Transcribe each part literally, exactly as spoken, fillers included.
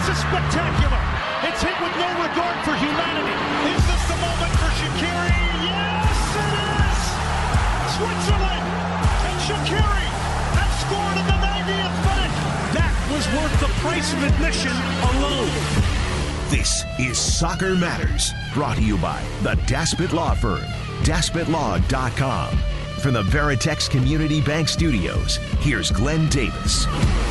This is spectacular. It's hit with no regard for humanity. Is this the moment for Shaqiri? Yes, it is! Switzerland and Shaqiri have scored in the ninetieth minute. That was worth the price of admission alone. This is Soccer Matters, brought to you by the Daspit Law Firm, daspit law dot com. From the Veritex Community Bank Studios, here's Glenn Davis.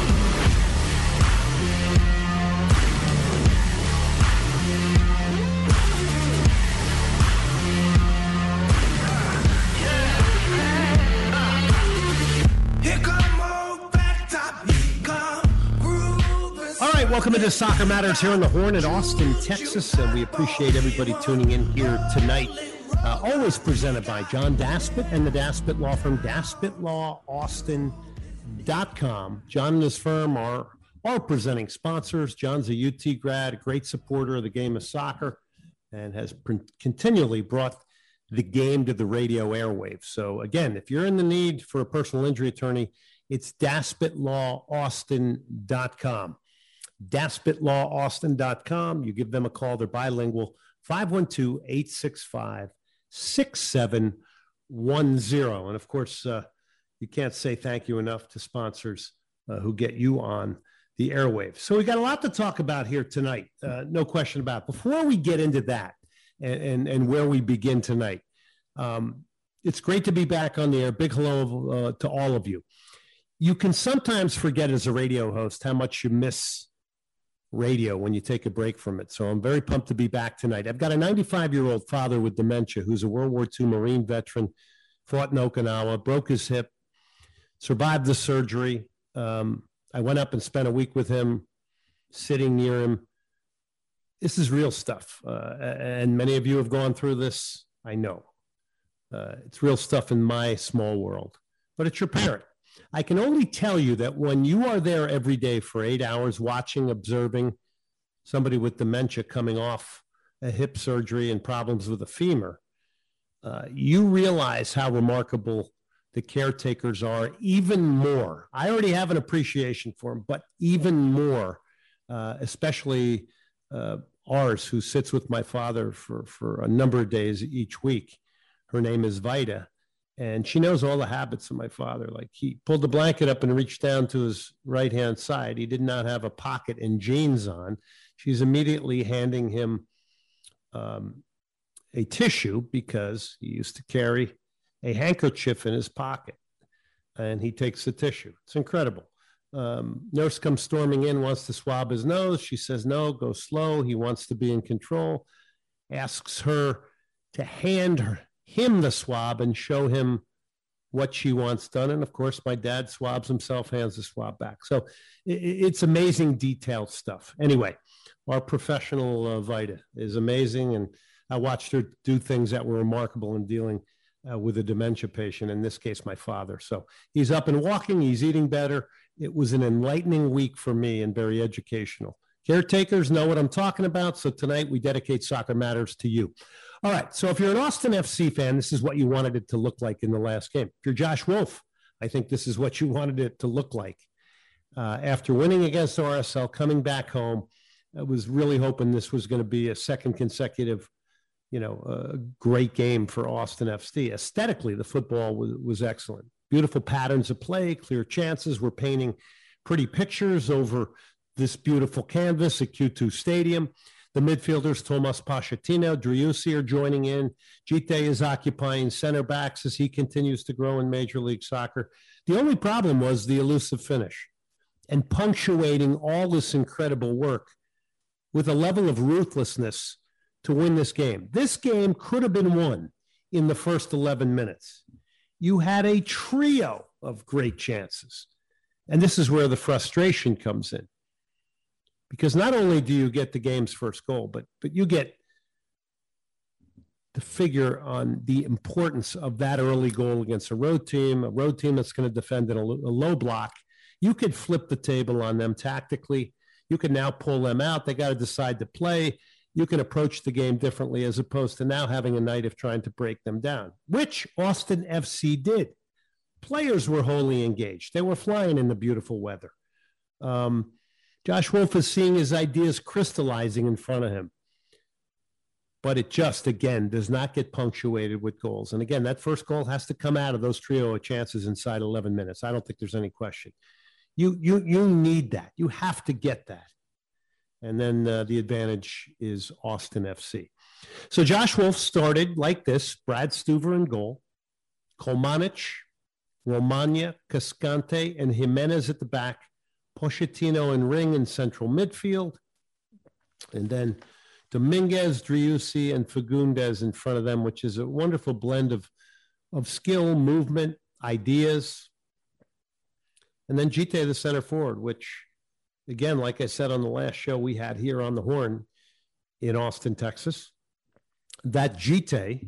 Welcome into Soccer Matters here on the Horn in Austin, Texas, and we appreciate everybody tuning in here tonight. Uh, always presented by John Daspit and the Daspit Law Firm, daspit law austin dot com. John and his firm are, are presenting sponsors. John's a U T grad, a great supporter of the game of soccer, and has pr- continually brought the game to the radio airwaves. So again, if you're in the need for a personal injury attorney, it's daspit law austin dot com. daspit law austin dot com. You give them a call. They're bilingual. five one two, eight six five, six seven one zero. And of course, uh, you can't say thank you enough to sponsors uh, who get you on the airwaves. So we got a lot to talk about here tonight. Uh, no question about it. Before we get into that and, and, and where we begin tonight, um, it's great to be back on the air. Big hello uh, to all of you. You can sometimes forget as a radio host how much you miss radio when you take a break from it. So I'm very pumped to be back tonight. I've got a ninety-five-year-old father with dementia who's a World War Two Marine veteran, fought in Okinawa, broke his hip, survived the surgery. Um, I went up and spent a week with him, sitting near him. This is real stuff. Uh, and many of you have gone through this. I know. Uh, it's real stuff in my small world. But it's your parent. I can only tell you that when you are there every day for eight hours watching, observing somebody with dementia coming off a hip surgery and problems with a femur, uh, you realize how remarkable the caretakers are even more. I already have an appreciation for them, but even more, uh, especially uh, ours, who sits with my father for, for a number of days each week. Her name is Vida. And she knows all the habits of my father. Like, he pulled the blanket up and reached down to his right-hand side. He did not have a pocket and jeans on. She's immediately handing him um, a tissue because he used to carry a handkerchief in his pocket. And he takes the tissue. It's incredible. Um, nurse comes storming in, wants to swab his nose. She says, no, go slow. He wants to be in control. Asks her to hand her him the swab and show him what she wants done. And of course, my dad swabs himself, hands the swab back. So it, it's amazing, detailed stuff. Anyway, our professional uh, Vida is amazing. And I watched her do things that were remarkable in dealing uh, with a dementia patient, in this case, my father. So he's up and walking, he's eating better. It was an enlightening week for me and very educational. Caretakers know what I'm talking about. So tonight we dedicate Soccer Matters to you. All right, so if you're an Austin F C fan, this is what you wanted it to look like in the last game. If you're Josh Wolf, I think this is what you wanted it to look like. Uh, after winning against R S L, coming back home, I was really hoping this was going to be a second consecutive, you know, uh, great game for Austin F C. Aesthetically, the football was, was excellent. Beautiful patterns of play, clear chances. We're painting pretty pictures over this beautiful canvas at Q two Stadium. The midfielders, Tomas Pochettino, Driussi are joining in. Gite is occupying center backs as he continues to grow in Major League Soccer. The only problem was the elusive finish and punctuating all this incredible work with a level of ruthlessness to win this game. This game could have been won in the first eleven minutes. You had a trio of great chances. And this is where the frustration comes in. Because not only do you get the game's first goal, but but you get the figure on the importance of that early goal against a road team, a road team that's going to defend in a, a low block. You could flip the table on them tactically. You can now pull them out. They got to decide to play. You can approach the game differently as opposed to now having a night of trying to break them down, which Austin F C did. Players were wholly engaged. They were flying in the beautiful weather. Um, Josh Wolf is seeing his ideas crystallizing in front of him. But it just, again, does not get punctuated with goals. And again, that first goal has to come out of those trio of chances inside eleven minutes. I don't think there's any question. You you you need that. You have to get that. And then uh, the advantage is Austin F C. So Josh Wolf started like this: Brad Stuver in goal, Kolmanic, Romagna, Cascante, and Jimenez at the back, Pochettino and Ring in central midfield, and then Dominguez, Driussi, and Fagundes in front of them, which is a wonderful blend of, of skill, movement, ideas. And then Gite, the center forward, which, again, like I said on the last show we had here on the Horn in Austin, Texas, that Gite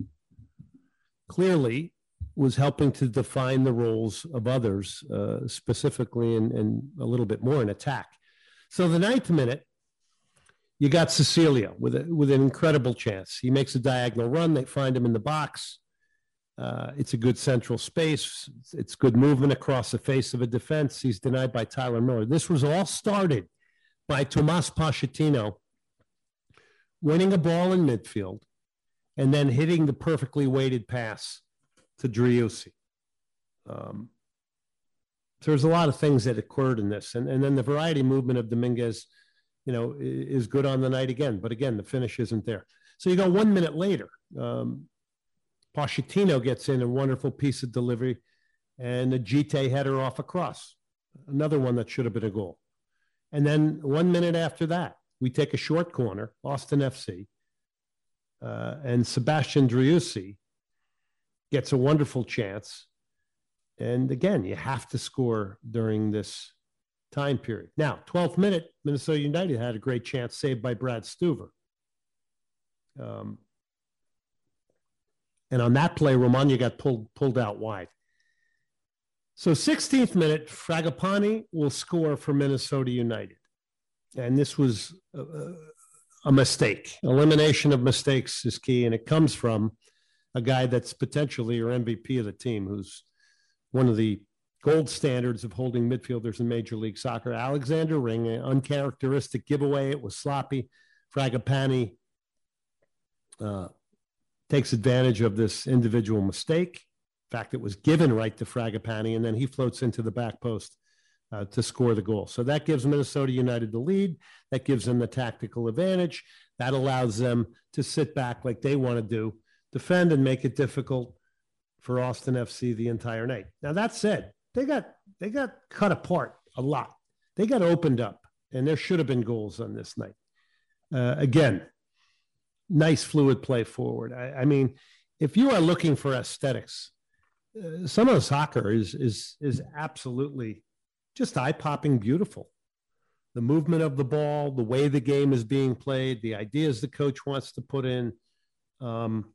clearly was helping to define the roles of others, uh, specifically and, and a little bit more in attack. So the ninth minute, you got Cecilio with a, with an incredible chance. He makes a diagonal run. They find him in the box. Uh, it's a good central space. It's, it's good movement across the face of a defense. He's denied by Tyler Miller. This was all started by Tomas Pochettino winning a ball in midfield and then hitting the perfectly weighted pass to Driussi. Um, so there's a lot of things that occurred in this. And, and then the variety movement of Dominguez, you know, is good on the night again. But again, the finish isn't there. So you go one minute later. Um, Pochettino gets in a wonderful piece of delivery and a Gite header off across. Another one that should have been a goal. And then one minute after that, we take a short corner, Austin F C, uh, and Sebastian Driussi gets a wonderful chance. And again, you have to score during this time period. Now, twelfth minute, Minnesota United had a great chance saved by Brad Stuver. Um, and on that play, Romagna got pulled pulled out wide. So sixteenth minute, Fragapane will score for Minnesota United. And this was a, a mistake. Elimination of mistakes is key, and it comes from a guy that's potentially your M V P of the team, who's one of the gold standards of holding midfielders in Major League Soccer. Alexander Ring, an uncharacteristic giveaway. It was sloppy. Fragapane uh, takes advantage of this individual mistake. In fact, it was given right to Fragapane, and then he floats into the back post uh, to score the goal. So that gives Minnesota United the lead. That gives them the tactical advantage. That allows them to sit back like they want to do, defend, and make it difficult for Austin F C the entire night. Now, that said, they got they got cut apart a lot. They got opened up, and there should have been goals on this night. Uh, again, nice fluid play forward. I, I mean, if you are looking for aesthetics, uh, some of the soccer is is is absolutely just eye-popping beautiful. The movement of the ball, the way the game is being played, the ideas the coach wants to put in. Um,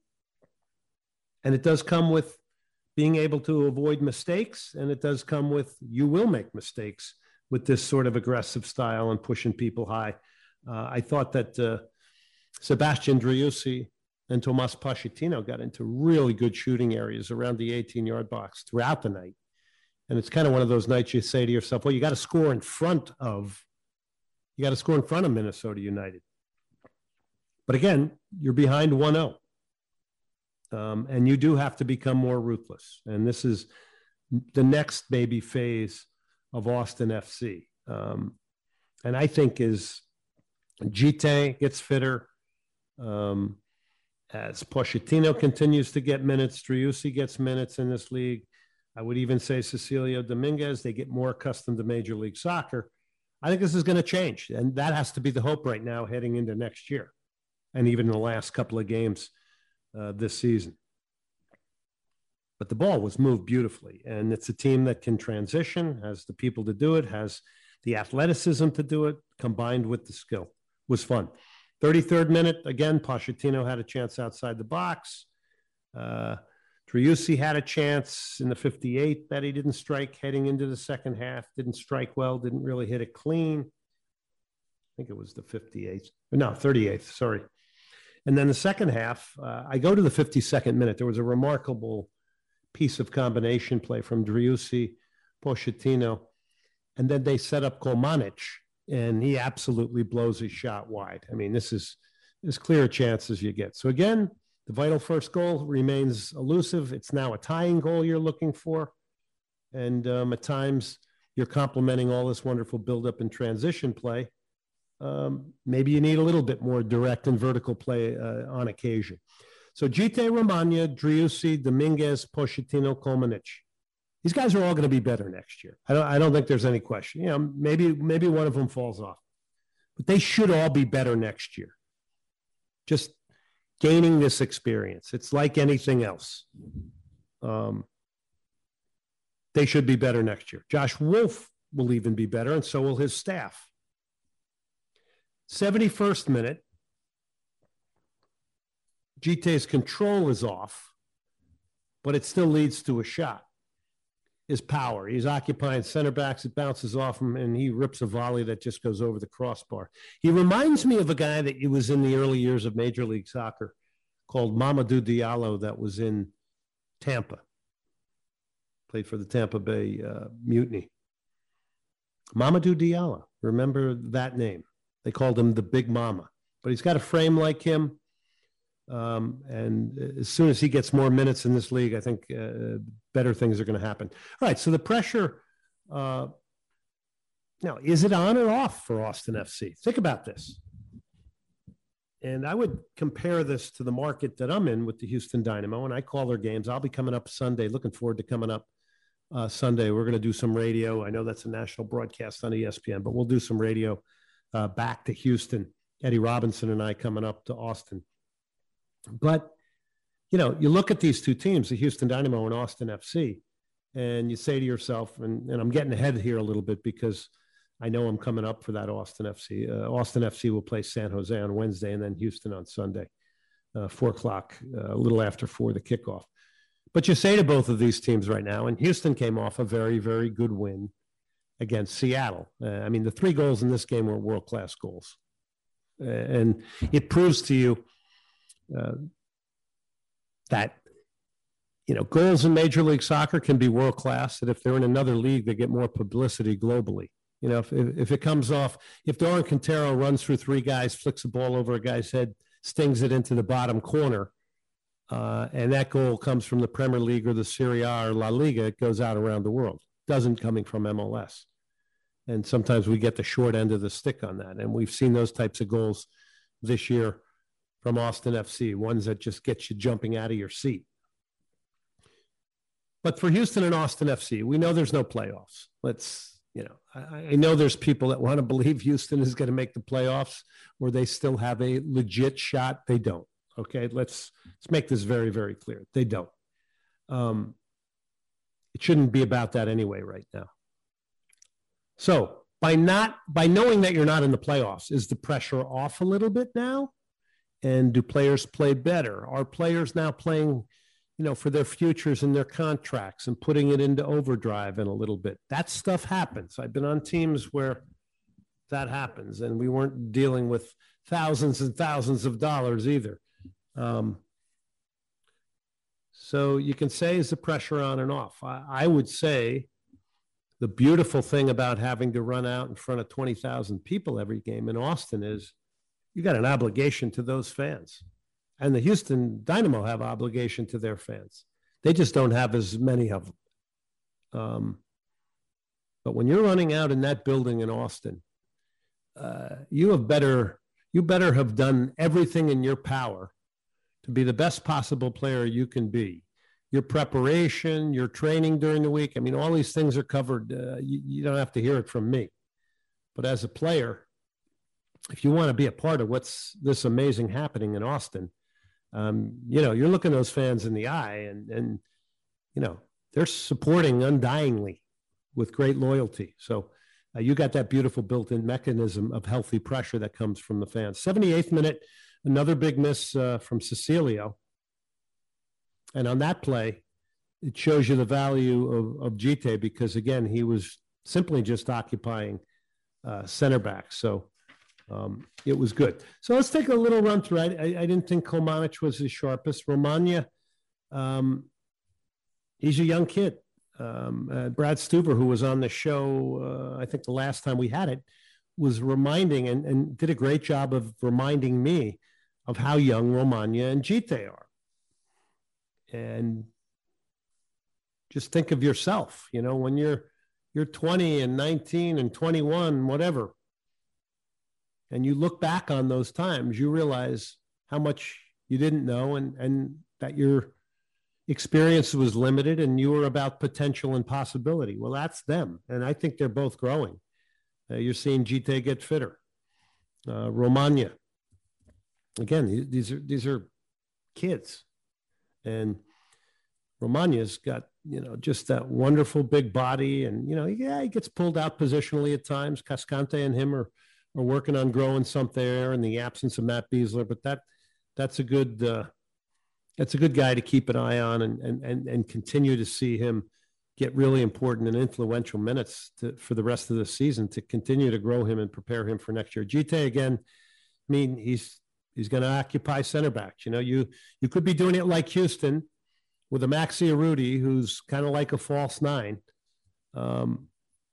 and it does come with being able to avoid mistakes, and it does come with you will make mistakes with this sort of aggressive style and pushing people high. Uh, I thought that uh, Sebastian Driussi and Tomas Pochettino got into really good shooting areas around the eighteen-yard box throughout the night. And it's kind of one of those nights you say to yourself, well, you got to score in front of, you got to score in front of Minnesota United. But again, you're behind one oh. Um, and you do have to become more ruthless. And this is the next maybe phase of Austin F C. Um, and I think as Gite gets fitter, um, as Pochettino continues to get minutes, Driussi gets minutes in this league. I would even say Cecilio Dominguez, they get more accustomed to Major League Soccer. I think this is going to change. And that has to be the hope right now heading into next year. And even in the last couple of games Uh, this season. But the ball was moved beautifully, and it's a team that can transition, has the people to do it, has the athleticism to do it, combined with the skill. It was fun. thirty-third minute, again, Pochettino had a chance outside the box. Uh, Driussi had a chance in the fifty-eighth that he didn't strike heading into the second half, didn't strike well, didn't really hit it clean. I think it was the fifty-eighth. No, thirty-eighth, sorry. And then the second half, uh, I go to the fifty-second minute. There was a remarkable piece of combination play from Driussi, Pochettino, and then they set up Kolmanic and he absolutely blows his shot wide. I mean, this is as clear a chance as you get. So again, the vital first goal remains elusive. It's now a tying goal you're looking for. And um, at times you're complementing all this wonderful buildup and transition play. Um, maybe you need a little bit more direct and vertical play uh, on occasion. So Gite, Romagna, Driussi, Dominguez, Pochettino, Kolmanic. These guys are all going to be better next year. I don't, I don't think there's any question. You know, maybe, maybe one of them falls off. But they should all be better next year. Just gaining this experience. It's like anything else. Um, they should be better next year. Josh Wolf will even be better, and so will his staff. seventy-first minute, Gite's control is off, but it still leads to a shot. His power. He's occupying center backs. It bounces off him, and he rips a volley that just goes over the crossbar. He reminds me of a guy that was in the early years of Major League Soccer called Mamadou Diallo that was in Tampa. Played for the Tampa Bay uh, Mutiny. Mamadou Diallo. Remember that name. They called him the Big Mama. But he's got a frame like him. Um, and as soon as he gets more minutes in this league, I think uh, better things are going to happen. All right, so the pressure, uh, now, is it on or off for Austin F C? Think about this. And I would compare this to the market that I'm in with the Houston Dynamo, and I call their games. I'll be coming up Sunday, looking forward to coming up uh, Sunday. We're going to do some radio. I know that's a national broadcast on E S P N, but we'll do some radio uh, back to Houston. Eddie Robinson and I coming up to Austin. But, you know, you look at these two teams, the Houston Dynamo and Austin F C, and you say to yourself, and, and I'm getting ahead here a little bit because I know I'm coming up for that Austin F C. Uh, Austin F C will play San Jose on Wednesday and then Houston on Sunday, uh, four o'clock, uh, a little after four, the kickoff. But you say to both of these teams right now, and Houston came off a very, very good win against Seattle. Uh, I mean, the three goals in this game were world-class goals. Uh, and it proves to you Uh, that, you know, goals in Major League Soccer can be world-class, that if they're in another league, they get more publicity globally. You know, if, if it comes off, if Doran Quintero runs through three guys, flicks the ball over a guy's head, stings it into the bottom corner, uh, and that goal comes from the Premier League or the Serie A or La Liga, it goes out around the world. It doesn't coming from M L S. And sometimes we get the short end of the stick on that. And we've seen those types of goals this year from Austin F C, ones that just get you jumping out of your seat. But for Houston and Austin F C, we know there's no playoffs. Let's, you know, I, I know there's people that want to believe Houston is going to make the playoffs or they still have a legit shot. They don't. Okay, let's let's make this very, very clear. They don't. Um, it shouldn't be about that anyway right now. So by not by knowing that you're not in the playoffs, is the pressure off a little bit now? And do players play better? Are players now playing, you know, for their futures and their contracts and putting it into overdrive in a little bit? That stuff happens. I've been on teams where that happens, and we weren't dealing with thousands and thousands of dollars either. Um, so you can say, is the pressure on and off? I, I would say the beautiful thing about having to run out in front of twenty thousand people every game in Austin is you got an obligation to those fans. And the Houston Dynamo have obligation to their fans. They just don't have as many of them. Um, but when you're running out in that building in Austin, uh, you have better, you better have done everything in your power to be the best possible player you can be. Your preparation, your training during the week. I mean, all these things are covered. Uh, you, you don't have to hear it from me. But as a player, if you want to be a part of what's this amazing happening in Austin, um, you know, you're looking those fans in the eye and, and, you know, they're supporting undyingly with great loyalty. So uh, you got that beautiful built-in mechanism of healthy pressure that comes from the fans. seventy-eighth minute, another big miss uh, from Cecilio. And on that play, it shows you the value of, of Gite because, again, he was simply just occupying uh, center back. So, Um, it was good. So let's take a little run through. I, I, I didn't think Kolmanic was his sharpest. Romagna, um, he's a young kid. Um, uh, Brad Stuber, who was on the show, uh, I think the last time we had it, was reminding and, and did a great job of reminding me of how young Romagna and Džite are. And just think of yourself, you know, when you're you're twenty and nineteen and twenty-one, whatever, and you look back on those times, you realize how much you didn't know, and, and that your experience was limited and you were about potential and possibility. Well, that's them. And I think they're both growing. Uh, you're seeing Džite get fitter. Uh, Romagna, again, these are, these are kids. And Romagna's got, you know, just that wonderful big body. And, you know, yeah, he gets pulled out positionally at times. Cascante and him are, are working on growing something there in the absence of Matt Besler. But that that's a good uh, that's a good guy to keep an eye on and and and, and continue to see him get really important and influential minutes to, for the rest of the season, to continue to grow him and prepare him for next year. Džite, again, I mean, he's he's going to occupy center backs. You know, you you could be doing it like Houston with a Maxi Urruti, who's kind of like a false nine. Um,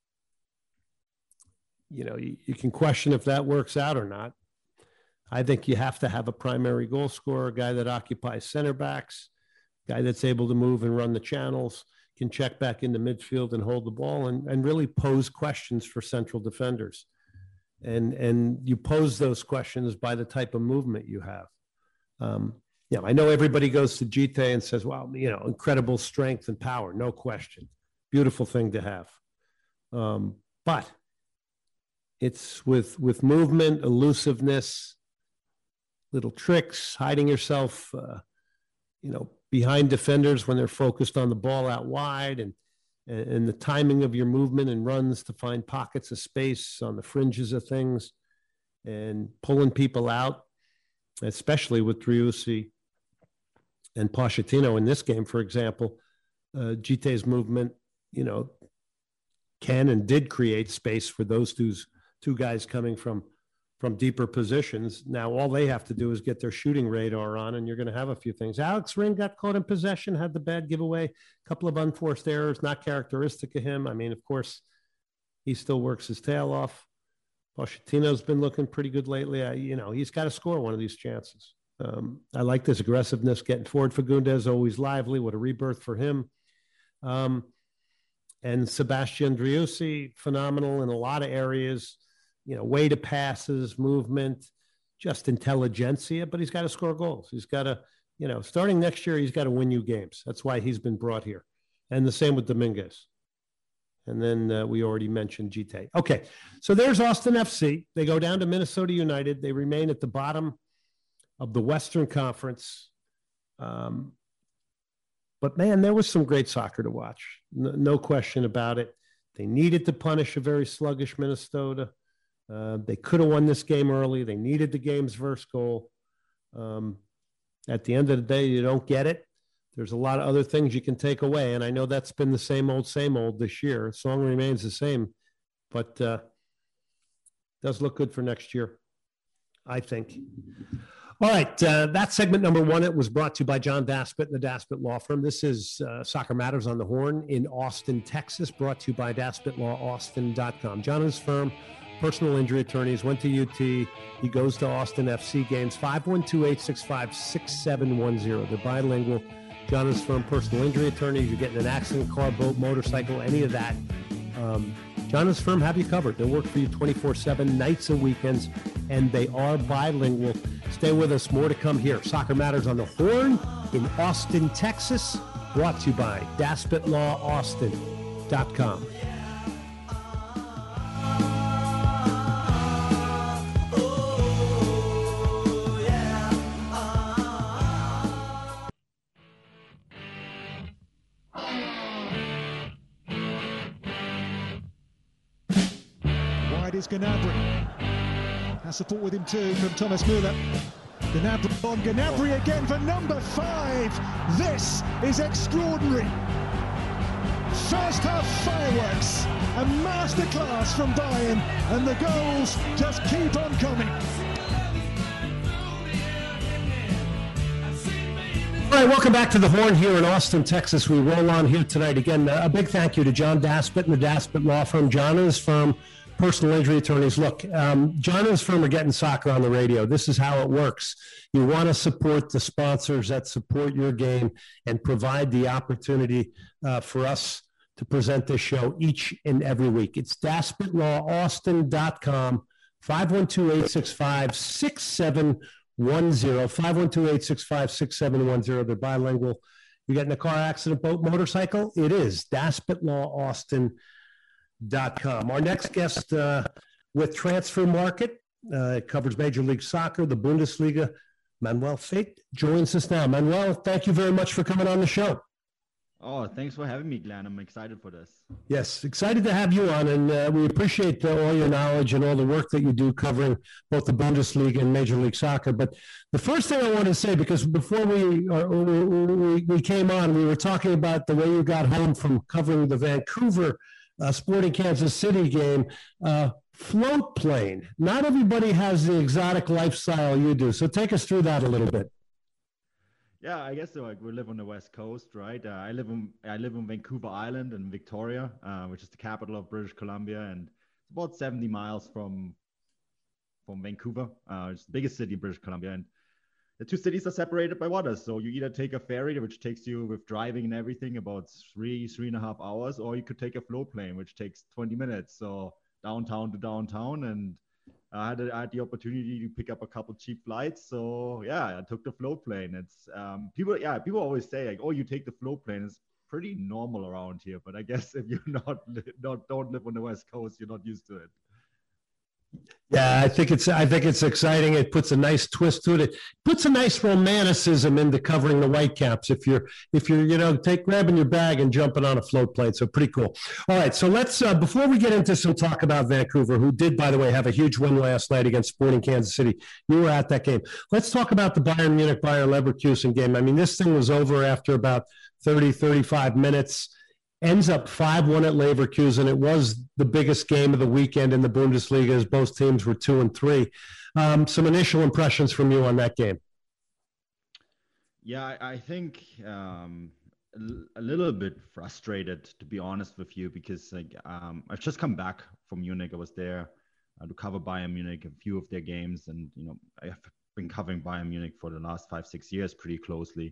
you know, you, you can question if that works out or not. I think you have to have a primary goal scorer, a guy that occupies center backs, guy that's able to move and run the channels, can check back into midfield and hold the ball, and, and really pose questions for central defenders. And, and you pose those questions by the type of movement you have. Um, Yeah, I know everybody goes to Džite and says, well, you know, incredible strength and power, no question. Beautiful thing to have. Um, but it's with, with movement, elusiveness, little tricks, hiding yourself, uh, you know, behind defenders when they're focused on the ball out wide, and, and the timing of your movement and runs to find pockets of space on the fringes of things and pulling people out, especially with Driussi and Pochettino in this game, for example. uh, Džite's movement, you know, can and did create space for those two, two guys coming from, from deeper positions. Now, all they have to do is get their shooting radar on, and you're going to have a few things. Alex Ring got caught in possession, had the bad giveaway, a couple of unforced errors, not characteristic of him. I mean, of course, he still works his tail off. Pochettino's been looking pretty good lately. I, you know, he's got to score one of these chances. Um, I like this aggressiveness, getting forward. Fagundes, always lively. What a rebirth for him. Um, and Sebastian Driussi, phenomenal in a lot of areas. You know, way to passes, movement, just intelligentsia, but he's got to score goals. He's got to, you know, starting next year, he's got to win you games. That's why he's been brought here. And the same with Dominguez. And then uh, we already mentioned Džite. Okay, so there's Austin F C. They go down to Minnesota United. They remain at the bottom of the Western Conference. Um, but, man, there was some great soccer to watch. No, no question about it. They needed to punish a very sluggish Minnesota. Uh, they could have won this game early. They needed the game's first goal. Um, at the end of the day, you don't get it. There's a lot of other things you can take away, and I know that's been the same old, same old this year. Song remains the same, but uh, does look good for next year, I think. All right, uh, that's segment number one. It was brought to you by John Daspit and the Daspit Law Firm. This is uh, Soccer Matters on the Horn in Austin, Texas, brought to you by Daspit Law Austin dot com. John and his firm, personal injury attorneys, went to U T. He goes to Austin F C games, five one two, eight six five, six seven one zero. They're bilingual. John and his firm, personal injury attorneys. You're getting an accident, car, boat, motorcycle, any of that. Um, John and his firm have you covered. They work for you twenty-four seven, nights and weekends, and they are bilingual. Stay with us. More to come here. Soccer Matters on the Horn in Austin, Texas. Brought to you by Daspit Law Austin dot com. Is Gnabry. Has support with him too from Thomas Müller. Gnabry on Gnabry again for number five. This is extraordinary. First half fireworks, a masterclass from Bayern, and the goals just keep on coming. All right, welcome back to the Horn here in Austin, Texas. We roll on here tonight. Again, a big thank you to John Daspit and the Daspit Law Firm. John and his firm, personal injury attorneys. Look, um, John and his firm are getting soccer on the radio. This is how it works. You want to support the sponsors that support your game and provide the opportunity uh, for us to present this show each and every week. It's daspit law austin dot com, five one two, eight six five, six seven one zero, five one two, eight six five, six seven one zero. They're bilingual. You get in a car accident, boat, motorcycle? It is daspit law austin dot com. Our next guest uh, with Transfer Market, uh, it covers Major League Soccer, the Bundesliga. Manuel Fate joins us now. Manuel, thank you very much for coming on the show. Oh, thanks for having me, Glenn. I'm excited for this. Yes, excited to have you on, and uh, we appreciate uh, all your knowledge and all the work that you do covering both the Bundesliga and Major League Soccer. But the first thing I want to say, because before we, uh, we we came on, we were talking about the way you got home from covering the Vancouver uh, Sporting Kansas City game. Uh, float plane. Not everybody has the exotic lifestyle you do. So take us through that a little bit. Yeah, I guess so. Like, we live on the West Coast, right? Uh, I live in I live on Vancouver Island in Victoria, uh, which is the capital of British Columbia, and it's about seventy miles from from Vancouver. Uh, it's the biggest city in British Columbia, and the two cities are separated by water. So you either take a ferry, which takes you with driving and everything about three three and a half hours, or you could take a float plane, which takes twenty minutes. So downtown to downtown, and I had, a, I had the opportunity to pick up a couple cheap flights. So yeah, I took the float plane. It's um, people, yeah, people always say like, oh, you take the float plane. It's pretty normal around here. But I guess if you're not, not don't live on the West Coast, you're not used to it. Yeah, I think it's I think it's exciting. It puts a nice twist to it. It puts a nice romanticism into covering the Whitecaps. If you're if you're you know take grabbing your bag and jumping on a float plane, so pretty cool. All right, so let's uh, before we get into some talk about Vancouver, who did, by the way, have a huge win last night against Sporting Kansas City. You were at that game. Let's talk about the Bayern Munich Bayer Leverkusen game. I mean, this thing was over after about thirty, thirty-five minutes. Ends up five one at Leverkusen. It was the biggest game of the weekend in the Bundesliga, as both teams were two and three. Um, some initial impressions from you on that game. Yeah, I, I think um, a, a little bit frustrated, to be honest with you, because like um, I've just come back from Munich. I was there uh, to cover Bayern Munich, a few of their games, and you know I've been covering Bayern Munich for the last five, six years pretty closely.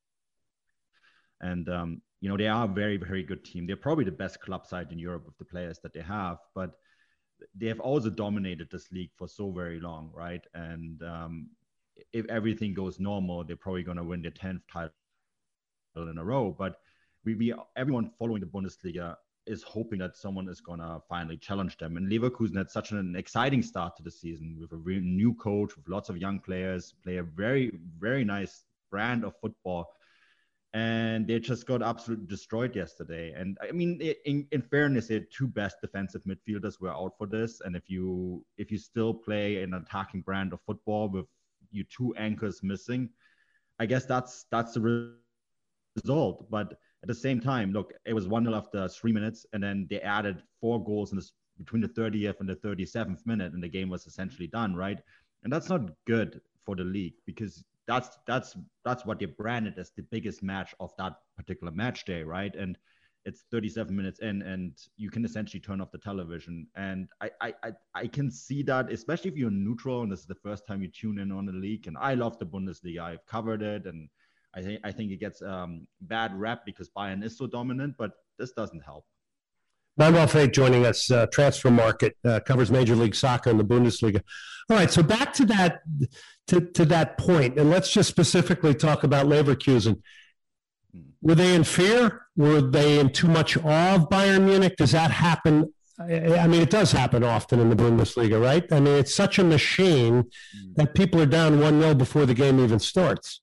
And, um, you know, they are a very, very good team. They're probably the best club side in Europe with the players that they have, but they have also dominated this league for so very long, right? And um, if everything goes normal, they're probably going to win their tenth title in a row. But we, we, everyone following the Bundesliga is hoping that someone is going to finally challenge them. And Leverkusen had such an exciting start to the season with a real new coach, with lots of young players, play a very, very nice brand of football. And they just got absolutely destroyed yesterday. And I mean, in, in fairness, their two best defensive midfielders were out for this. And if you if you still play an attacking brand of football with you two anchors missing, I guess that's that's the result. But at the same time, look, it was one nil after three minutes, and then they added four goals in this, between the thirtieth and the thirty-seventh minute, and the game was essentially done, right? And that's not good for the league, because That's that's that's what they branded as the biggest match of that particular match day, right? And it's thirty-seven minutes in, and you can essentially turn off the television. And I I I, I can see that, especially if you're neutral and this is the first time you tune in on the league. And I love the Bundesliga. I've covered it, and I think I think it gets um, bad rap because Bayern is so dominant, but this doesn't help. Manuel Fate joining us, uh, Transfer Market, uh, covers Major League Soccer and the Bundesliga. All right, so back to that to, to that point, and let's just specifically talk about Leverkusen. Were they in fear? Were they in too much awe of Bayern Munich? Does that happen? I mean, it does happen often in the Bundesliga, right? I mean, it's such a machine that people are down one nil before the game even starts.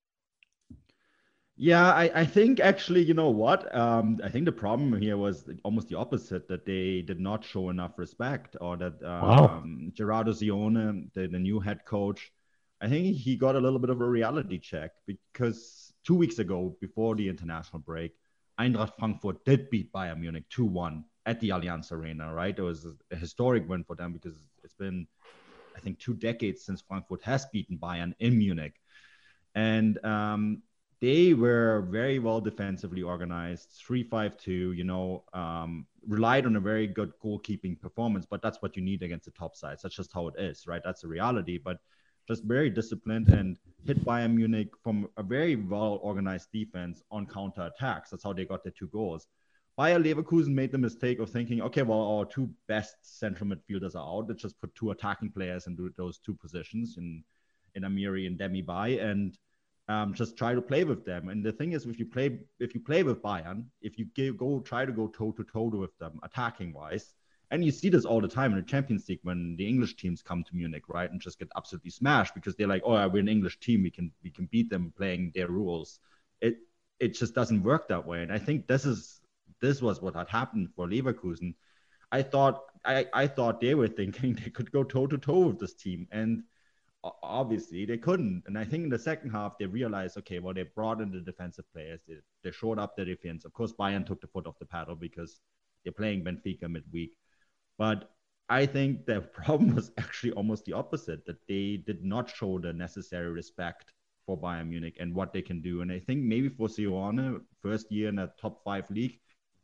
Yeah, I, I think actually, you know what? Um, I think the problem here was almost the opposite, that they did not show enough respect, or that um, wow. Gerardo Sione, the, the new head coach, I think he got a little bit of a reality check, because two weeks ago, before the international break, Eintracht Frankfurt did beat Bayern Munich two one at the Allianz Arena, right? It was a historic win for them, because it's been, I think, two decades since Frankfurt has beaten Bayern in Munich. And um, they were very well defensively organized, three five two, you know, um, relied on a very good goalkeeping performance, but that's what you need against the top sides. That's just how it is, right? That's the reality. But just very disciplined and hit Bayern Munich from a very well-organized defense on counterattacks. That's how they got their two goals. Bayer Leverkusen made the mistake of thinking, okay, well, our two best central midfielders are out. Let's just put two attacking players into those two positions in, in Amiri and Demi Bay and um, just try to play with them. And the thing is, if you play if you play with Bayern, if you give, go try to go toe-to-toe with them attacking-wise, and you see this all the time in the Champions League when the English teams come to Munich, right, and just get absolutely smashed because they're like, oh, yeah, we're an English team. We can we can beat them playing their rules. It it just doesn't work that way. And I think this is this was what had happened for Leverkusen. I thought I, I thought they were thinking they could go toe-to-toe with this team. And obviously they couldn't. And I think in the second half, they realized, okay, well, they brought in the defensive players. They, they showed up the defense. Of course, Bayern took the foot off the pedal because they're playing Benfica midweek. But I think the problem was actually almost the opposite, that they did not show the necessary respect for Bayern Munich and what they can do. And I think maybe for Seoane, first year in a top five league,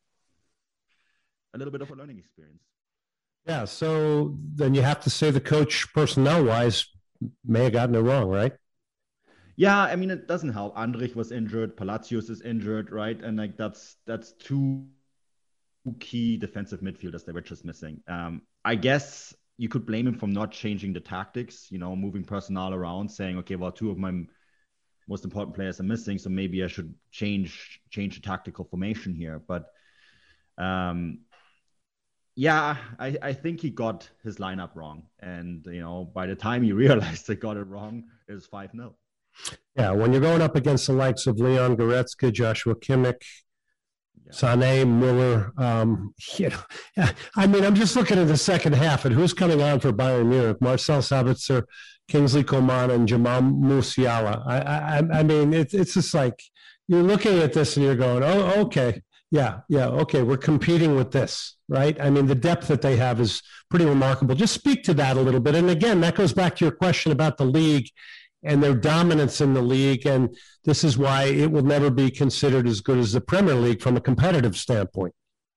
a little bit of a learning experience. Yeah, so then you have to say the coach, personnel-wise, may have gotten it wrong, right? Yeah, I mean, it doesn't help. Andrich was injured, Palacios is injured, right? And like that's that's two key defensive midfielders that were just missing. Um, I guess you could blame him for not changing the tactics, you know, moving personnel around, saying, okay, well, two of my most important players are missing, so maybe I should change change the tactical formation here. But um, yeah, I, I think he got his lineup wrong. And, you know, by the time he realized he got it wrong, it was five nil. Yeah, when you're going up against the likes of Leon Goretzka, Joshua Kimmich, yeah. Sané, Müller, um, you know, I mean, I'm just looking at the second half and who's coming on for Bayern Munich. Marcel Sabitzer, Kingsley Coman, and Jamal Musiala. I, I, I mean, it, it's just like you're looking at this and you're going, oh, okay. Yeah, yeah, okay, we're competing with this, right? I mean, the depth that they have is pretty remarkable. Just speak to that a little bit. And again, that goes back to your question about the league and their dominance in the league. And this is why it will never be considered as good as the Premier League from a competitive standpoint.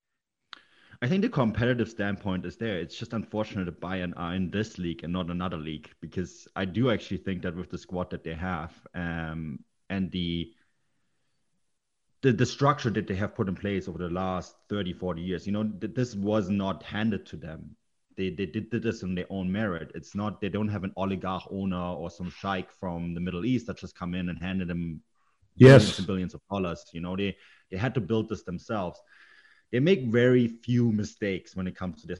I think the competitive standpoint is there. It's just unfortunate that Bayern are in this league and not another league, because I do actually think that with the squad that they have um, and the The, the structure that they have put in place over the last thirty, forty years, you know, th- this was not handed to them. They, they did this on their own merit. It's not, they don't have an oligarch owner or some sheikh from the Middle East that just come in and handed them billions yes. and billions of dollars. You know, they, they had to build this themselves. They make very few mistakes when it comes to this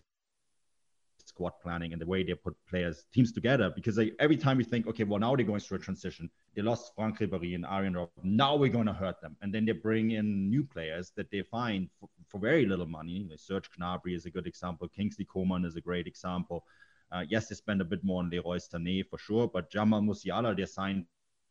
squad planning and the way they put players, teams together, because like, every time we think, okay, well, now they're going through a transition. They lost Frank Ribéry and Arjen Robben. Now we're going to hurt them. And then they bring in new players that they find for, for very little money. Like Serge Gnabry is a good example. Kingsley Coman is a great example. Uh, yes, they spend a bit more on Leroy Sané for sure, but Jamal Musiala, they signed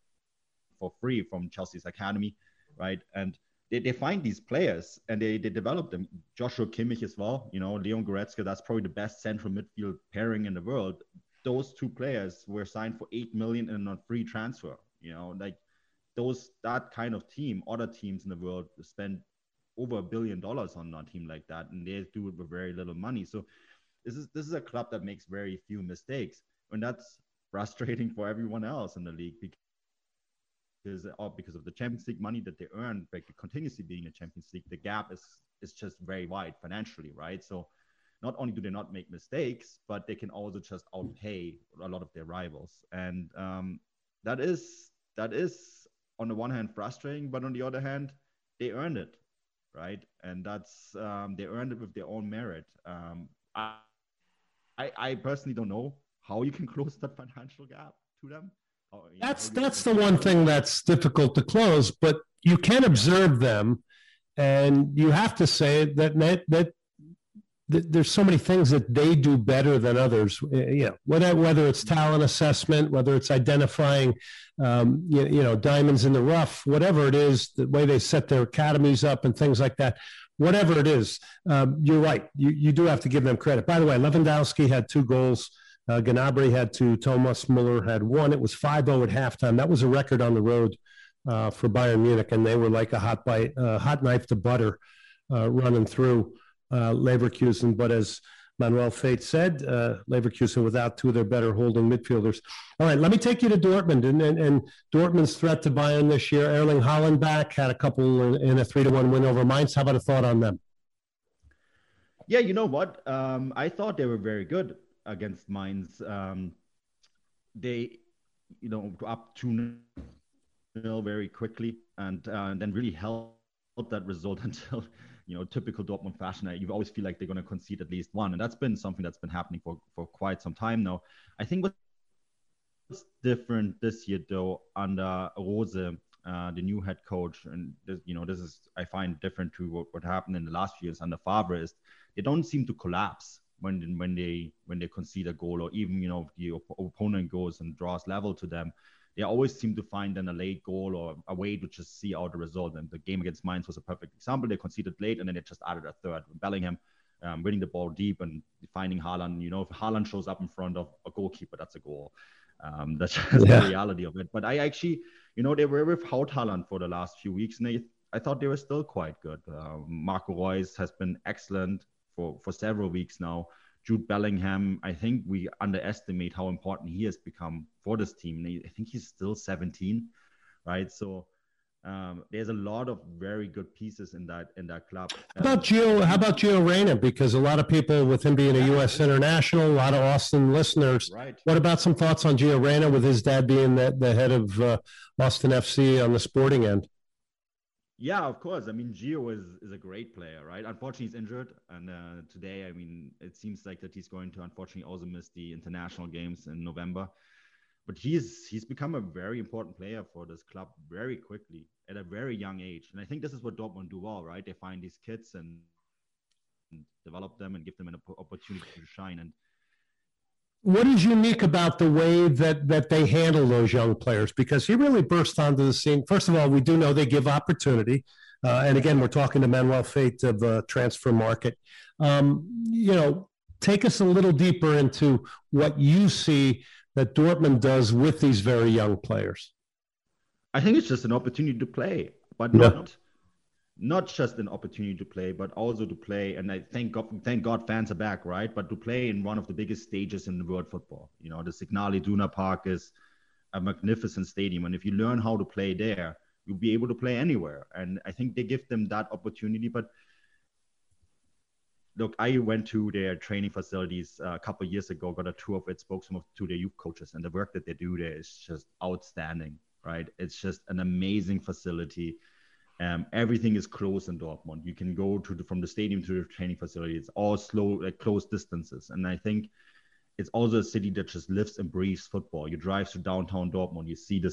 for free from Chelsea's academy, right? And They, they find these players and they, they develop them. Joshua Kimmich as well, you know, Leon Goretzka, that's probably the best central midfield pairing in the world. Those two players were signed for eight million dollars and on free transfer, you know, like those, that kind of team, other teams in the world spend over a billion dollars on a team like that, and they do it with very little money. So this is, this is a club that makes very few mistakes, and that's frustrating for everyone else in the league because Because, because of the Champions League money that they earn, like continuously being a Champions League, the gap is is just very wide financially, right? So not only do they not make mistakes, but they can also just outpay a lot of their rivals. And um, that is, that is on the one hand frustrating, but on the other hand, they earned it, right? And that's, um, they earned it with their own merit. Um, I, I, I personally don't know how you can close that financial gap to them. That's that's the one thing that's difficult to close, but you can observe them, and you have to say that that, that, that there's so many things that they do better than others. You know, whether whether it's talent assessment, whether it's identifying, um, you, you know, diamonds in the rough, whatever it is, the way they set their academies up and things like that. Whatever it is, um, you're right. You you do have to give them credit. By the way, Lewandowski had two goals. Uh, Gnabry had two. Thomas Müller had one. It was five oh at halftime. That was a record on the road uh, for Bayern Munich, and they were like a hot bite, uh, hot knife to butter, uh, running through uh, Leverkusen. But as Manuel Fate said, uh, Leverkusen without two of their better holding midfielders. All right, let me take you to Dortmund and, and, and Dortmund's threat to Bayern this year. Erling Haaland back, had a couple in, in a three to one win over Mainz. How about a thought on them? Yeah, you know what? Um, I thought they were very good against Mainz. Um, they, you know, up two nil very quickly, and, uh, and then really held that result until, you know, typical Dortmund fashion. You always feel like they're going to concede at least one, and that's been something that's been happening for, for quite some time now. I think what's different this year, though, under Rose, uh, the new head coach, and this, you know, this is I find different to what, what happened in the last few years under Favre, is they don't seem to collapse when when they when they concede a goal, or even, you know, the op- opponent goes and draws level to them. They always seem to find then a late goal or a way to just see out the result. And the game against Mainz was a perfect example. They conceded late, and then they just added a third. Bellingham um, winning the ball deep and finding Haaland. You know, if Haaland shows up in front of a goalkeeper, that's a goal. Um, that's just yeah. the reality of it. But I actually, you know, they were without Haaland for the last few weeks, and they, I thought they were still quite good. Uh, Marco Reus has been excellent for, for several weeks now. Jude Bellingham, I think we underestimate how important he has become for this team. I think he's still seventeen, right? So um, there's a lot of very good pieces in that in that club. How about Gio? How about Gio Reyna? Because a lot of people, with him being a U S international, a lot of Austin listeners. Right. What about some thoughts on Gio Reyna, with his dad being the, the head of uh, Austin F C on the sporting end? Yeah, of course. I mean, Gio is, is a great player, right? Unfortunately, he's injured. And uh, today, I mean, it seems like that he's going to, unfortunately, also miss the international games in November. But he's he's become a very important player for this club very quickly at a very young age. And I think this is what Dortmund do well, right? They find these kids and develop them and give them an opportunity to shine. And what is unique about the way that, that they handle those young players? Because he really burst onto the scene. First of all, we do know they give opportunity. Uh, and again, we're talking to Manuel Fate of uh, Transfer Market. Um, you know, take us a little deeper into what you see that Dortmund does with these very young players. I think it's just an opportunity to play, but yeah. not not just an opportunity to play, but also to play. And I thank God, thank God fans are back, right? But to play in one of the biggest stages in the world football. You know, the Signal Iduna Park is a magnificent stadium. And if you learn how to play there, you'll be able to play anywhere. And I think they give them that opportunity. But look, I went to their training facilities a couple of years ago, got a tour of it, spoke some of, to their youth coaches, and the work that they do there is just outstanding, right? It's just an amazing facility. Um, everything is close in Dortmund. You can go to the, from the stadium to the training facility. It's all slow, like close distances. And I think it's also a city that just lives and breathes football. You drive to downtown Dortmund, you see the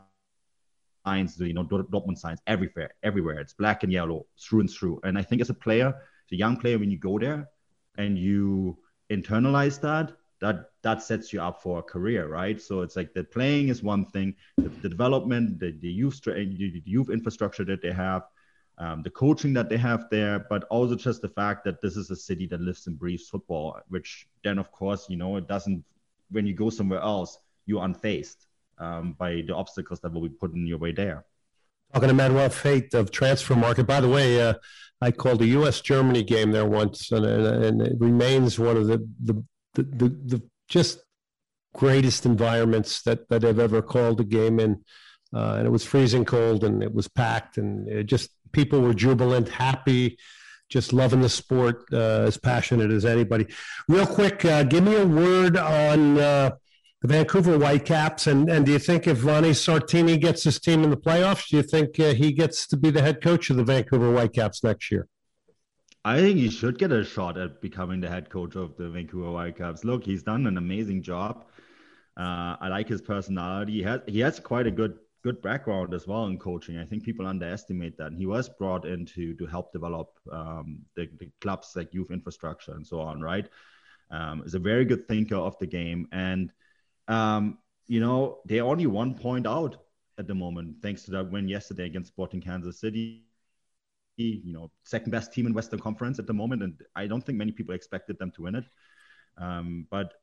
signs, the, you know, Dortmund signs everywhere, everywhere. It's black and yellow, through and through. And I think as a player, as a young player, when you go there and you internalize that, that that sets you up for a career, right? So it's like the playing is one thing, the, the development, the, the youth the youth infrastructure that they have, um, the coaching that they have there, but also just the fact that this is a city that lives and breathes football, which then, of course, you know, it doesn't, when you go somewhere else, you're unfazed um, by the obstacles that will be put in your way there. Talking to Manuel Fate of Transfer Market. By the way, uh, I called a U S Germany game there once, and, and it remains one of the the The, the, the just greatest environments that, that I've ever called a game in. Uh, and it was freezing cold, and it was packed, and it just people were jubilant, happy, just loving the sport, uh, as passionate as anybody. Real quick, uh, give me a word on uh, the Vancouver Whitecaps. And, and do you think if Ronnie Sartini gets his team in the playoffs, do you think uh, he gets to be the head coach of the Vancouver Whitecaps next year? I think he should get a shot at becoming the head coach of the Vancouver Whitecaps. Look, he's done an amazing job. Uh, I like his personality. He has he has quite a good good background as well in coaching. I think people underestimate that. And he was brought in to, to help develop um, the, the clubs like youth infrastructure and so on, right? Um, he's a very good thinker of the game. And, um, you know, they're only one point out at the moment, thanks to that win yesterday against Sporting Kansas City. You know, second best team in Western Conference at the moment, and I don't think many people expected them to win it. Um, but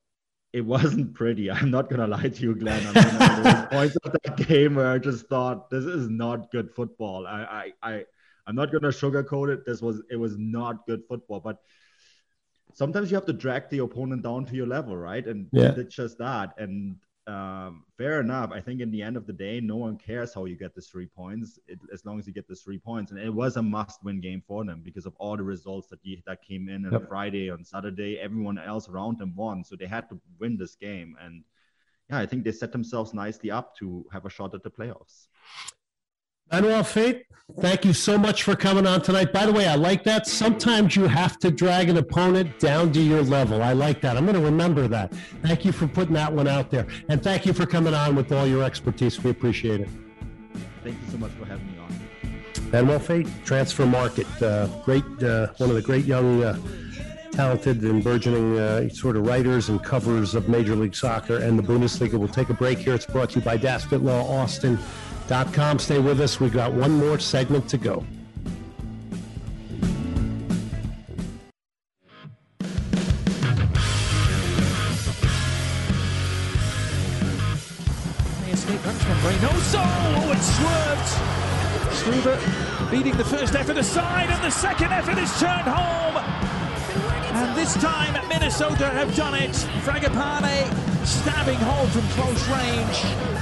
it wasn't pretty. I'm not gonna lie to you, Glenn. I mean, there was points of that game where I just thought this is not good football. I, I, I I'm not gonna sugarcoat it. This was it was not good football, but sometimes you have to drag the opponent down to your level, right? And yeah. it's just that. And um, fair enough. I think in the end of the day, no one cares how you get the three points, it, as long as you get the three points. And it was a must-win game for them because of all the results that you, that came in on yep. Friday, on Saturday. Everyone else around them won, so they had to win this game. And yeah, I think they set themselves nicely up to have a shot at the playoffs. Manuel Fait, thank you so much for coming on tonight. By the way, I like that. Sometimes you have to drag an opponent down to your level. I like that. I'm going to remember that. Thank you for putting that one out there. And thank you for coming on with all your expertise. We appreciate it. Thank you so much for having me on. Manuel Fait, Transfer Market. Uh, great, uh, one of the great young, uh, talented and burgeoning uh, sort of writers and covers of Major League Soccer and the Bundesliga. We'll take a break here. It's brought to you by Daspit Law Austin. Dot com. Stay with us. We've got one more segment to go. The escape comes from Reynoso. Oh, it swerved. Struber beating the first effort aside, and the second effort is turned home. And this time, Minnesota have done it. Fragapane stabbing home from close range.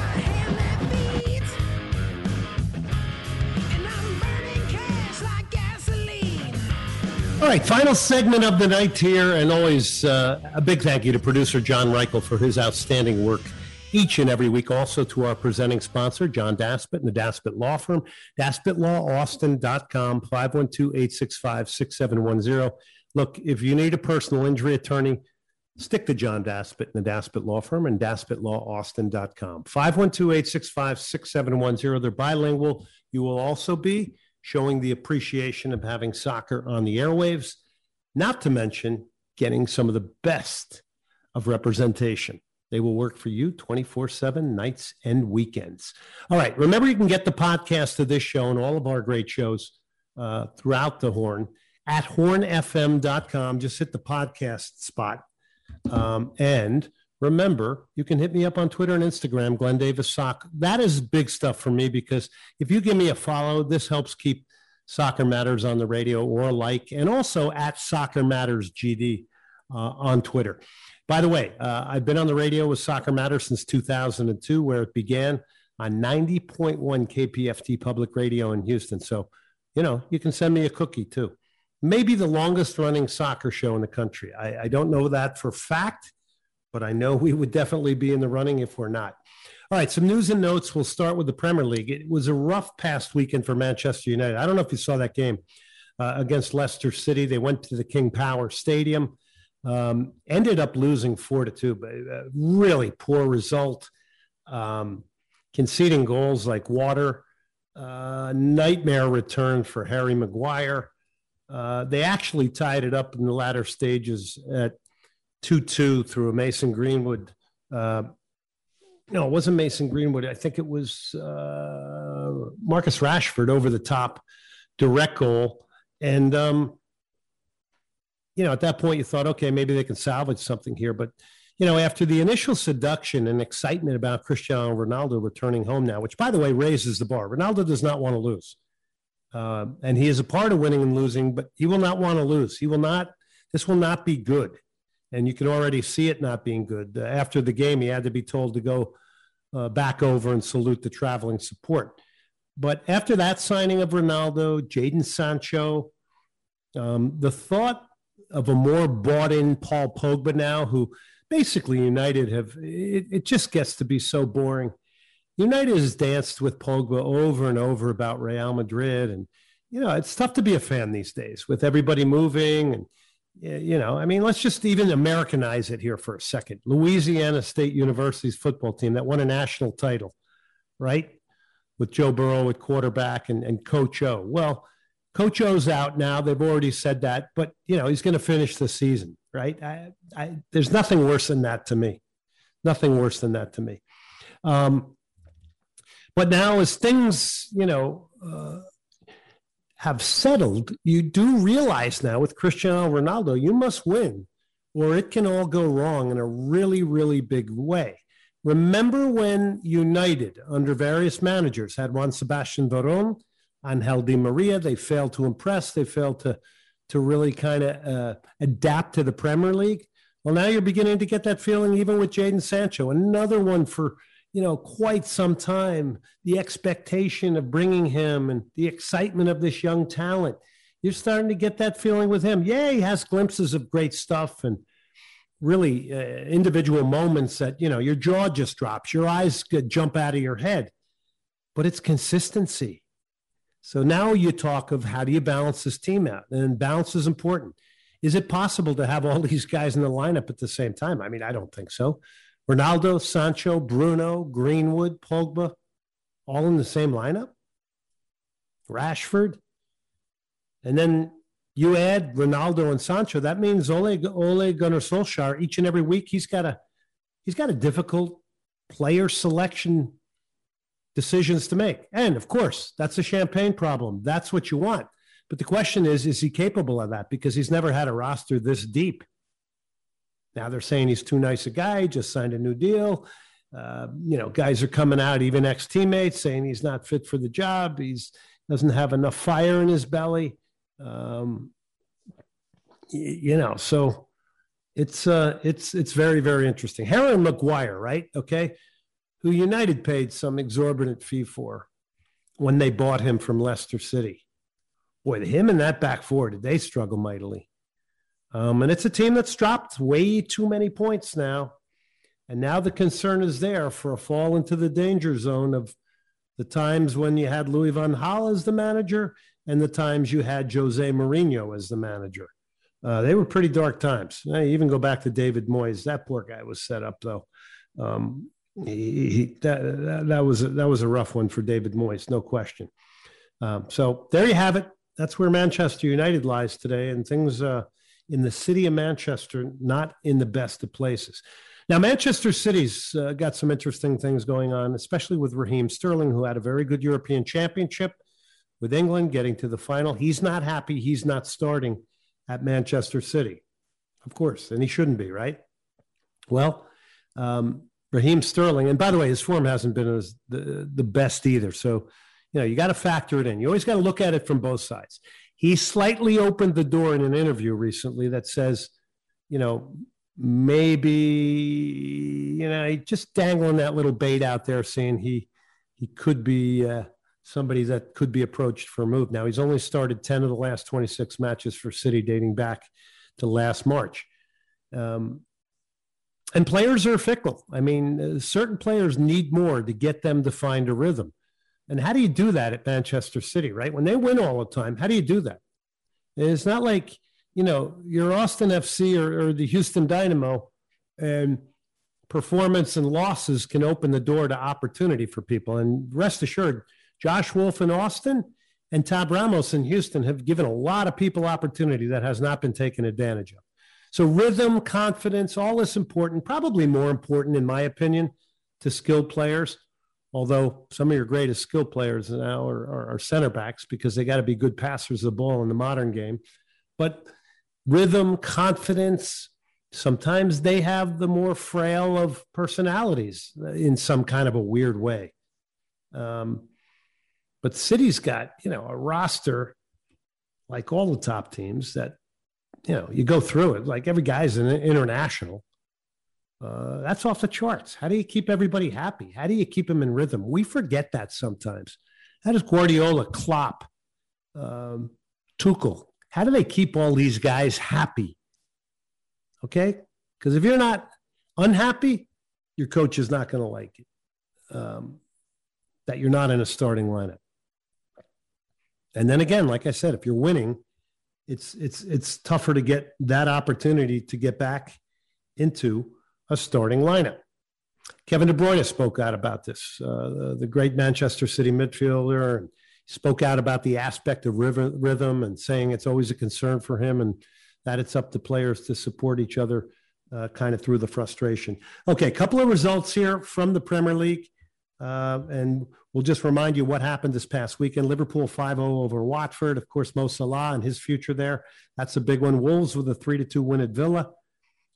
All right, final segment of the night here, and always uh, a big thank you to producer John Reichel for his outstanding work each and every week. Also to our presenting sponsor, John Daspit and the Daspit Law Firm, daspit law austin dot com, five one two, eight six five, six seven one zero. Look, if you need a personal injury attorney, stick to John Daspit and the Daspit Law Firm and daspit law austin dot com, five one two, eight six five, six seven one zero. They're bilingual. You will also be showing the appreciation of having soccer on the airwaves, not to mention getting some of the best of representation. They will work for you twenty-four seven, nights and weekends. All right, remember you can get the podcast of this show and all of our great shows uh, throughout the Horn at horn f m dot com. Just hit the podcast spot. Um, and remember, you can hit me up on Twitter and Instagram, Glenn Davis Sock. That is big stuff for me because if you give me a follow, this helps keep Soccer Matters on the radio or a like, and also at Soccer Matters G D uh, on Twitter. By the way, uh, I've been on the radio with Soccer Matters since two thousand two, where it began on ninety point one K P F T Public Radio in Houston. So, you know, you can send me a cookie too. Maybe the longest running soccer show in the country. I, I don't know that for fact, but I know we would definitely be in the running if we're not. All right, some news and notes. We'll start with the Premier League. It was a rough past weekend for Manchester United. I don't know if you saw that game uh, against Leicester City. They went to the King Power Stadium, um, ended up losing four to two, but a really poor result, um, conceding goals like water, uh, nightmare return for Harry Maguire. Uh, they actually tied it up in the latter stages at two two through a Mason Greenwood. Uh, no, it wasn't Mason Greenwood. I think it was uh, Marcus Rashford over the top, direct goal. And, um, you know, at that point you thought, okay, maybe they can salvage something here. But, you know, after the initial seduction and excitement about Cristiano Ronaldo returning home now, which, by the way, raises the bar. Ronaldo does not want to lose. Uh, and he is a part of winning and losing, but he will not want to lose. He will not, this will not be good. And you can already see it not being good. Uh, after the game, he had to be told to go uh, back over and salute the traveling support. But after that signing of Ronaldo, Jadon Sancho, um, the thought of a more bought-in Paul Pogba now, who basically United have, it, it just gets to be so boring. United has danced with Pogba over and over about Real Madrid. And, you know, it's tough to be a fan these days with everybody moving and, you know, I mean, let's just even Americanize it here for a second. Louisiana State University's football team that won a national title, right? With Joe Burrow at quarterback and, and Coach O. Well, Coach O's out now. They've already said that, but, you know, he's going to finish the season, right? I, I, there's nothing worse than that to me. Nothing worse than that to me. Um, but now as things, you know, uh, have settled, you do realize now with Cristiano Ronaldo, you must win or it can all go wrong in a really, really big way. Remember when United, under various managers, had Juan Sebastian Veron, Angel Di Maria, they failed to impress, they failed to, to really kind of uh, adapt to the Premier League. Well, now you're beginning to get that feeling even with Jadon Sancho, another one for, you know, quite some time, the expectation of bringing him and the excitement of this young talent. You're starting to get that feeling with him. Yeah, he has glimpses of great stuff and really uh, individual moments that, you know, your jaw just drops, your eyes jump out of your head, but it's consistency. So now you talk of how do you balance this team out? And balance is important. Is it possible to have all these guys in the lineup at the same time? I mean, I don't think so. Ronaldo, Sancho, Bruno, Greenwood, Pogba, all in the same lineup? Rashford? And then you add Ronaldo and Sancho, that means Ole, Ole Gunnar Solskjaer, each and every week, he's got a he's got a difficult player selection decisions to make. And of course, that's a champagne problem. That's what you want. But the question is, is he capable of that? Because he's never had a roster this deep. Now they're saying he's too nice a guy, just signed a new deal. Uh, you know, guys are coming out, even ex-teammates, saying he's not fit for the job. He's doesn't have enough fire in his belly. Um, you know, so it's uh, it's it's very, very interesting. Harry Maguire, right? Okay, who United paid some exorbitant fee for when they bought him from Leicester City. Boy, him and that back four, did they struggle mightily? Um, and it's a team that's dropped way too many points now. And now the concern is there for a fall into the danger zone of the times when you had Louis van Gaal as the manager and the times you had Jose Mourinho as the manager. Uh, they were pretty dark times. I even go back to David Moyes. That poor guy was set up, though. Um, he, he, that, that, that, was a, that was a rough one for David Moyes, no question. Um, so there you have it. That's where Manchester United lies today, and things uh, in the city of Manchester, not in the best of places. Now, Manchester City's uh, got some interesting things going on, especially with Raheem Sterling, who had a very good European championship with England, getting to the final. He's not happy. He's not starting at Manchester City, of course, and he shouldn't be, right? Well, um, Raheem Sterling, and by the way, his form hasn't been as the, the best either, so you know, you got to factor it in. You always got to look at it from both sides. He slightly opened the door in an interview recently that says, you know, maybe, you know, just dangling that little bait out there saying he he could be uh, somebody that could be approached for a move. Now, he's only started ten of the last twenty-six matches for City dating back to last March. Um, and players are fickle. I mean, uh, certain players need more to get them to find a rhythm. And how do you do that at Manchester City, right? When they win all the time, how do you do that? It's not like, you know, you're Austin F C or, or the Houston Dynamo, and performance and losses can open the door to opportunity for people. And rest assured, Josh Wolf in Austin and Tab Ramos in Houston have given a lot of people opportunity that has not been taken advantage of. So rhythm, confidence, all this important, probably more important, in my opinion, to skilled players. Although some of your greatest skill players now are, are, are center backs because they got to be good passers of the ball in the modern game. But rhythm, confidence, sometimes they have the more frail of personalities in some kind of a weird way. Um, but City's got, you know, a roster like all the top teams that, you know, you go through it. Like every guy's an international. Uh, that's off the charts. How do you keep everybody happy? How do you keep them in rhythm? We forget that sometimes. How does Guardiola, Klopp, um, Tuchel, how do they keep all these guys happy? Okay? Because if you're not unhappy, your coach is not going to like it, um, that you're not in a starting lineup. And then again, like I said, if you're winning, it's it's it's tougher to get that opportunity to get back into a starting lineup. Kevin De Bruyne spoke out about this, uh, the, the great Manchester City midfielder, and spoke out about the aspect of rhythm and saying it's always a concern for him and that it's up to players to support each other uh, kind of through the frustration. Okay, a couple of results here from the Premier League, uh, and we'll just remind you what happened this past weekend. Liverpool five oh over Watford. Of course, Mo Salah and his future there. That's a big one. Wolves with a three to two win at Villa.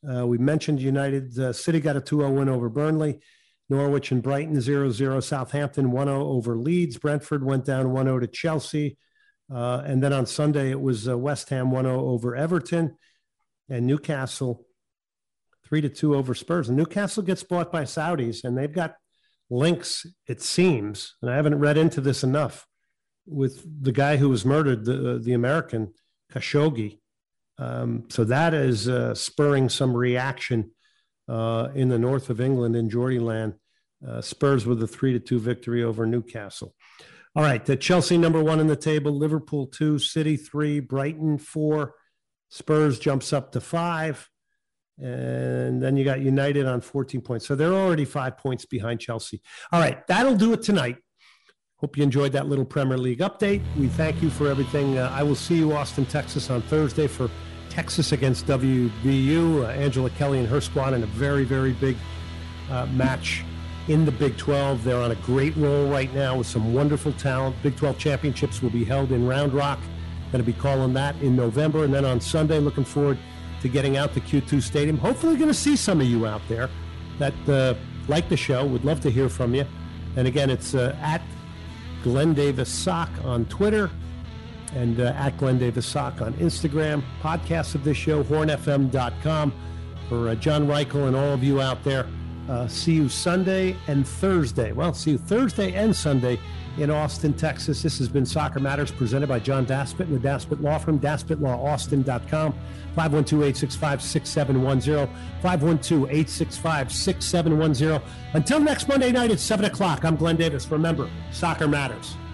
Uh, we mentioned United uh, City got a two oh win over Burnley. Norwich and Brighton zero zero. Southampton one oh over Leeds. Brentford went down one oh to Chelsea. Uh, and then on Sunday, it was uh, West Ham one oh over Everton. And Newcastle three to two over Spurs. And Newcastle gets bought by Saudis, and they've got links, it seems, and I haven't read into this enough, with the guy who was murdered, the, the American, Khashoggi. Um, so that is uh, spurring some reaction uh, in the north of England, in Geordieland. Uh, Spurs with a three to two victory over Newcastle. All right, the Chelsea number one in the table, Liverpool two, City three, Brighton four, Spurs jumps up to five, and then you got United on fourteen points. So they're already five points behind Chelsea. All right, that'll do it tonight. Hope you enjoyed that little Premier League update. We thank you for everything. Uh, I will see you, Austin, Texas, on Thursday for Texas against W V U. Uh, Angela Kelly and her squad in a very, very big uh, match in the Big twelve. They're on a great roll right now with some wonderful talent. Big twelve championships will be held in Round Rock. Going to be calling that in November. And then on Sunday, looking forward to getting out to Q two Stadium. Hopefully going to see some of you out there that uh, like the show. Would love to hear from you. And again, it's uh, at Glenn Davis Sock on Twitter and uh, at Glenn Davis Sock on Instagram. Podcasts of this show, horn f m dot com. For uh, John Reichel and all of you out there, uh, see you Sunday and Thursday. Well, see you Thursday and Sunday in Austin, Texas. This has been Soccer Matters presented by John Daspit and the Daspit Law Firm, daspit law austin dot com, five one two, eight six five, six seven one zero, five one two, eight six five, six seven one zero. Until next Monday night at seven o'clock, I'm Glenn Davis. Remember, Soccer Matters.